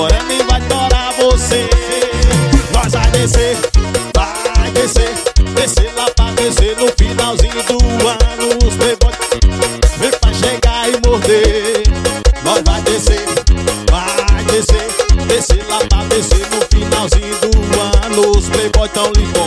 Morena vai torar você. Nós vai descer, descer lá pra descer no finalzinho do ano. Os playboy vem pra chegar e morder. Nós vai descer, descer lá pra descer no finalzinho do ano. Os playboy tão limpos.